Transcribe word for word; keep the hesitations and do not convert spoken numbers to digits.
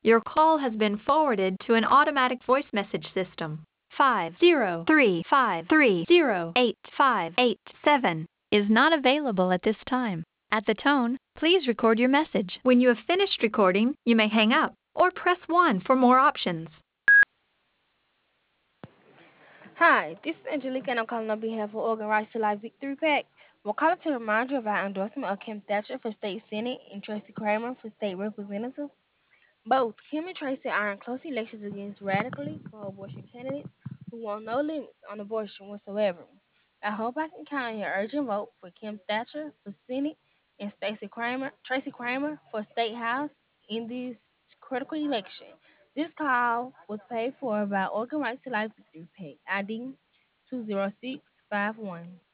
Your call has been forwarded to an automatic voice message system. Five zero three five three zero eight five eight seven is not available at this time. At the tone, please record your message. When you have finished recording, you may hang up or press one for more options. Hi, this is Angelica, and I'm calling on behalf of Organ Rights to Life Victory PAC. We're calling to remind you of our endorsement of Kim Thatcher for State Senate and Tracy Kramer for State Representative. Both Kim and Tracy are in close elections against radically pro-abortion candidates who want no limits on abortion whatsoever. I hope I can count on your urgent vote for Kim Thatcher for Senate and Stacey Kramer, Tracy Kramer for State House in this critical election. This call was paid for by Organ Rights to Life Victory PAC, I D two zero six five one.